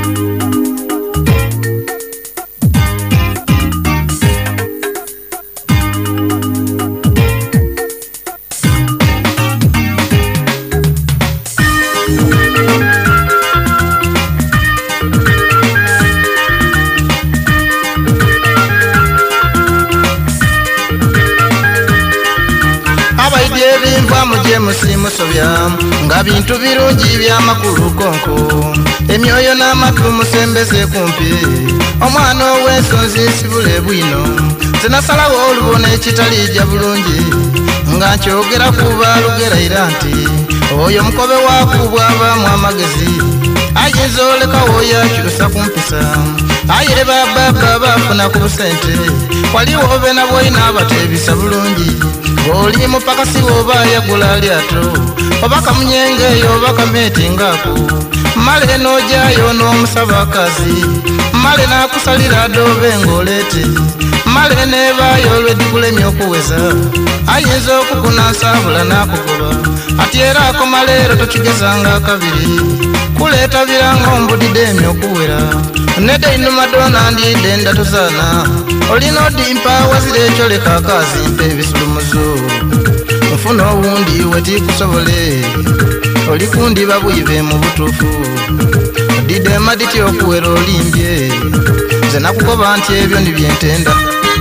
musimusobya nga bintu birungi byamakulu konko emyoyo n'amatu musembeze kumpi omwana ow'ensonzi nsibule bwino zinasalawo olubona ekitali jja bulungi nga nkyogera kuba lugeraira nti oyo mukobe wakubwabaamu amagezi ayinza olekawo yakyusa kumpisa aye bababa bafuna ku busente waliwo be nabwoyina abateebisa bulungi ng'oli mupakasi oba yagula lyato oba kamunyenge eyo oba kameeti ngaako male n'ojjayo n'omusabakazi male n'akusalira adobe ng'oleete male n'ebaayo olw'edikulemya okuweza ayinza okukunansabula n'akugoba ati era akoma leero tokigezanga akabiri kuleeta biranga ombudidde emya okuwera nedde inumadona ndidde ndatuzaana olina odimpa wazira ekyo leka akazimpa ebisulumuzo nfuna owundi wetikusobole oli kundiba bwibe mu butuufu didde maditi okuwera olimbye nze nakugoba nti ebyo nibyentenda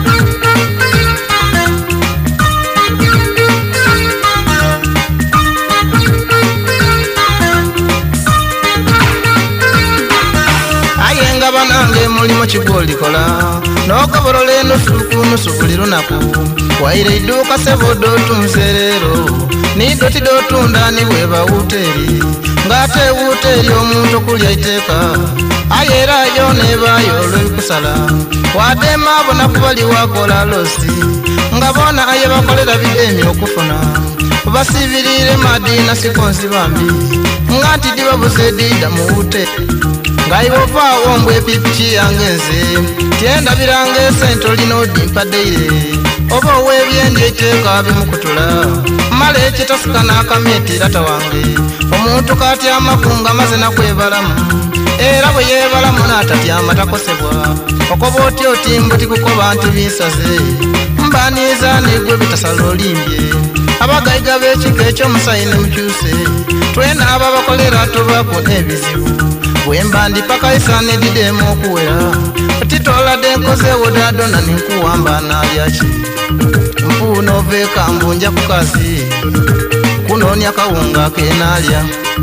banange mulimu kigolikola n'okobolola enusu ku nusu buli lunaku waire idduuka sebodo otunsereero nidoti dotunda niweeba wuteeri ng'ate wuteeri omuntu okulya iteeka aye era yo neebaayo olw'ebikusala wadde maabona kubali wakola losi nga bona aye bakolera bidemi okufuna basibirire madina sikonzi bambi nga nti dibabuze dida mu wuteeri ng'ayibovaawo mbw epipiki yange nze tyenda biranga esente olina odimpaddeire oba ow'ebyendi eteeka bimukutula mala ekitasuka n'akameeti rata wange omuntu kaatyamaku nga maze nakwebalamu era bwe yeebalamu n'atatyama takosebwa okoba otya otimbo tikukoba nti binsaze mbaniiza negwe bitasala olimbye abagayiga b'ekika ekyomusayi ne mukyuse twena aba bakolera tobako n'ebizibu wemba ndipaka isane didemu okuwera otitolade nkozewo dadona ninkuwamba nalyaki mpuno veka mbunja ku kazi kunonya kawunga kenalya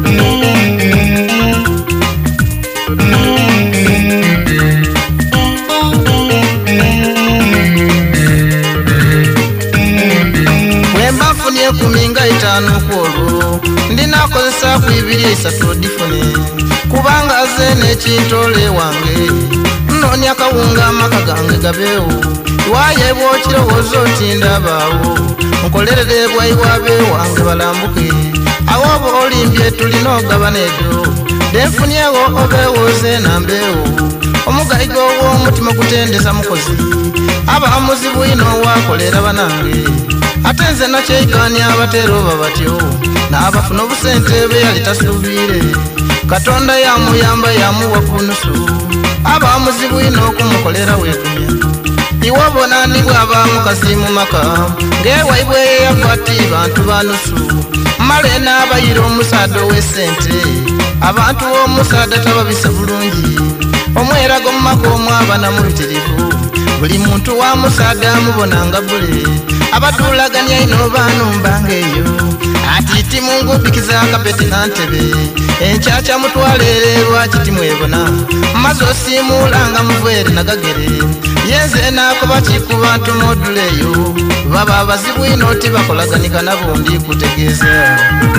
wemba nfunye kuminga 5 kwolwo ndinakozesa ku 2 difune kubanga ze n'ekintole wange nnonya kawunga amaka gange gabeewo waye bw'okirowooza oti ndabaawo nkolerere bwayiwabe wange balambuke awo oba olimbye tulina ogabana eddo denfunyewo obeewooze nambeewo omugayiga ow'omutima gutendesa mukozi aba muzibwino wakolera banange ate nze nakyeikaanya abateera oba batyo n'abafuna obusente be yali tasuubire katonda yamuyamba yamuwa kunusu aba muzibwino okumukolera weegumya iwe bona ndi bw'aba mukazi mu maka ng'ewaibwe yakwati bantu banusu male n'abayira omusaada ow'essente abantu b'omusaada tababisa bulungi omwerago mu maka omwaba namubitirivu buli muntu wa musaada amubonanga bule abatuulaganya ino baanumbanga eyo ati mungupikiza akapeti nantebe encaca mutwalere lwaki timwebona maze osimuulanga muvere nagagere yenze nakuba kikuba ntu moduleyo baba abazibwino tibakolaganika nabo ndi kutegeeza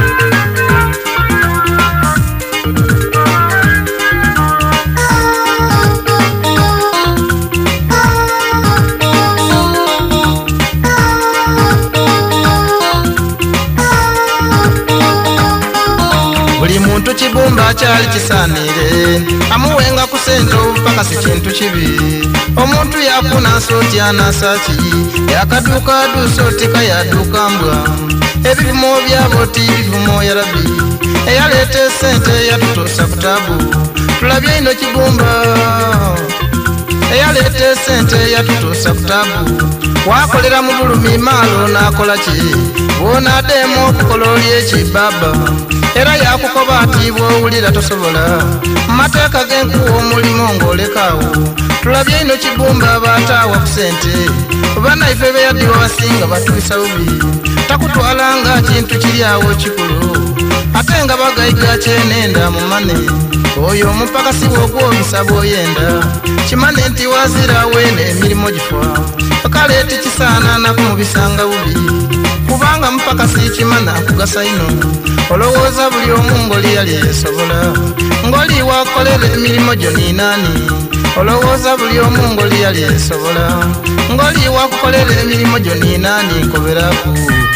muntu kibumba kyali kisaanire amuwenga ku sente obupaka si kintu kibi omuntu yakuna nsoti anasaki yakaduuka aduusa otika yaduuka mbwa ebivumo byabo ti bivumo yarabi eyaleeta esente yatutuusa ku tabu tulabye ino Kibumba eyaleeta esente yatutuusa ku tabu wakolera mu bulumi maalo n'akola ki bw'onaddemu okukola oli ekibaba era yakukoba ati bw'owulira tosobola mu mateeka g'enkuwa omulimu ng'olekaawo tulabye ino Kibumba baataawa ku sente bannaife beyaddiwa basinga batuusa bubi takutwala nga kintu kiri awo kikulu ate nga bagayiga kyenenda mu mane oyo omupakasi bw'ogwobisa bw'oyenda kimane nti wazira weena emirimu gifwa kale tikisaana nakumubisanga bubi kubanga mupakasi kimana kugasa ino olowooza buli omu ng'oli yali esobola ng'oli wakolera emirimu gyo ninaani olowooza buli omu ng'oli yali esobola ng'oli wakukolera emirimu gyo ninaani nkoberaku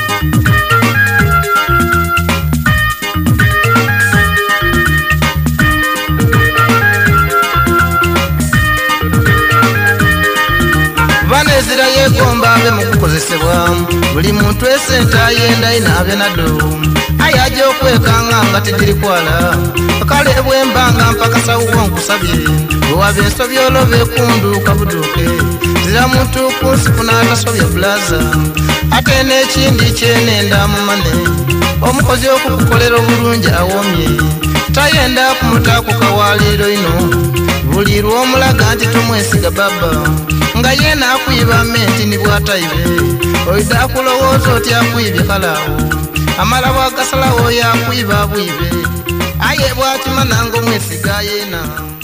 banezira yegomba abe mu kukozesebwa buli muntu esente ayenda inaabe naddo ayaja okwekanga nga tegirikwala kale bwembanga mpakasawuwo nkusabye bwewaba ensobi oloba ekunduuka buduuke zira muntu kunsiku n'atasobya bulaza ate n'ekindi kyenenda mu mane omukozi okukukolera obulungi awomye tayenda kumutaku kawaliro ino buli lw'omulaga nti tomwesiga baba nga yeena akuyiba menti ni bwatayibe oyida akulowooza oti akuyibye kalaawo amala bwagasalawo yakuyiba bwibe aye bwakimana ng'omwesiga yeena